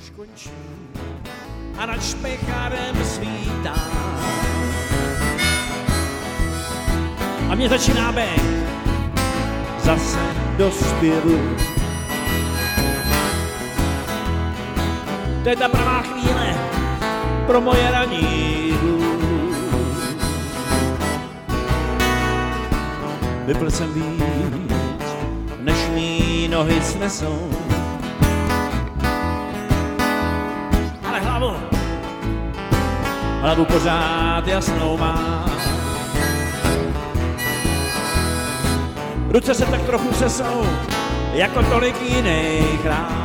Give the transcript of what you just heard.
už končí a nad špechárem svítá. A mě začíná být zase do zpěvu. To je ta pravá chvíle pro moje ranní blues. Vypil jsem víc, než mý nohy snesou. Ale hlavu pořád jasnou mám. Ruce se tak trochu sesou, jako tolik jiných rád.